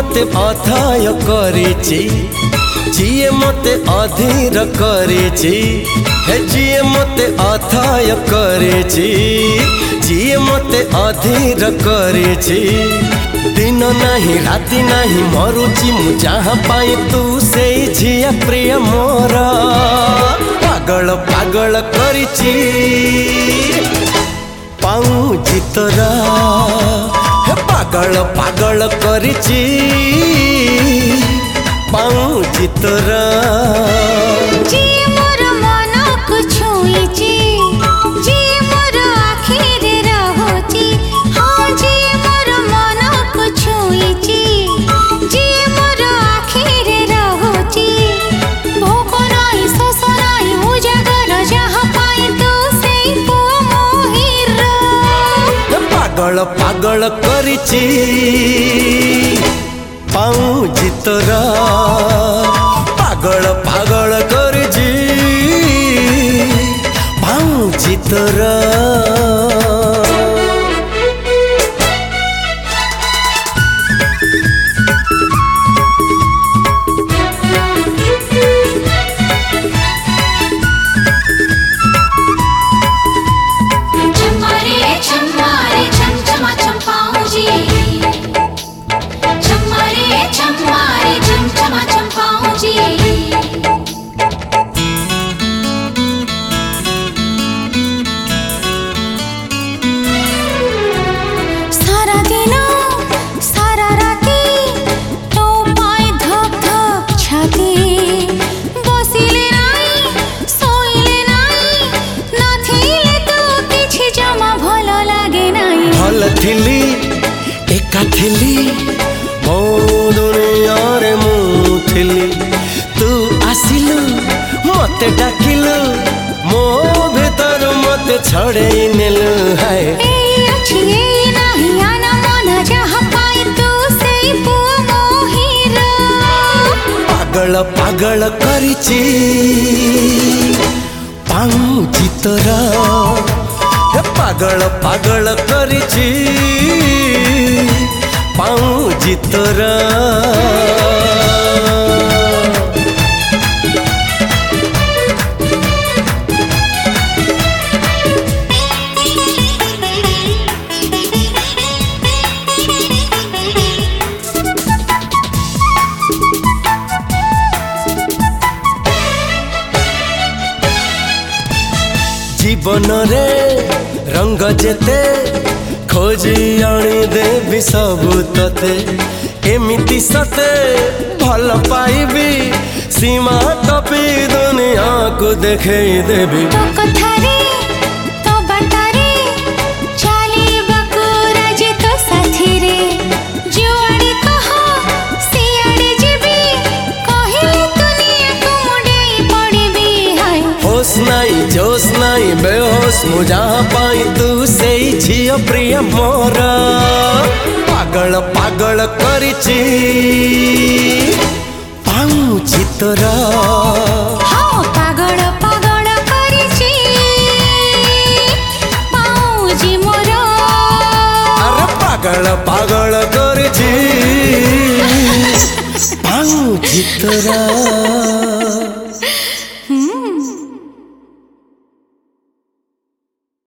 मते अथाय करिछि जिए मते अधीर करिछि हे जिए मते अथाय करिछि जिए मते अधीर करिछि दिन नाही राति नाही मरुछि मु जहाँ पाई तू से झिया प्रिय मोर पागल पागल करिछि पाऊँछि तोरा पागल पागल करिछि पाऊँछि तोरा जी मोर मन को छुईछि जी मोर आखिरे रहुछि हाँ जी मोर मन को छुईछि जी मोर आखिरे रहुछि भोक नाही शोष नाही उजागर जहाँ पाई तू से पुआ मोहिर पागल पागल करिछि पाऊँछि तोरा पागल पागल करिछि पाऊँछि तोरा थिली एका थिली मो दुनिया रे मु थिली तू आसिलु मते डाकिलु मो भीतर मते छड़े नेलु हाय ए अछि ए नाही आना मन जहाँ पाई तू से पुआ मोहिर पागल पागल करिछि पाऊँछि तोरा पागल पागल करिछि पाऊँछि तोरा जीवन रे रंग जेते खोजी आनी देवी सबु तते एमिति सते भल पाइबी सीमा टपी दुनिया को देखे देवी तो कथारे तो बाटारे चाली बकुरा जे तो साथी रे जुआड़ी कहो सियाड़े जेबी कहिले दुनिया को मुड़े पड़ीबी हाय होश नहीं जोश नहीं बेहोश मु जहाँ पाई तू से झियो प्रिय मोर पागल पागल करिछि पाऊँछि तोरा हाँ पागल पागल करिछि पाऊँछि मोर अरे पागल पागल करिछि पाऊँछि तोरा।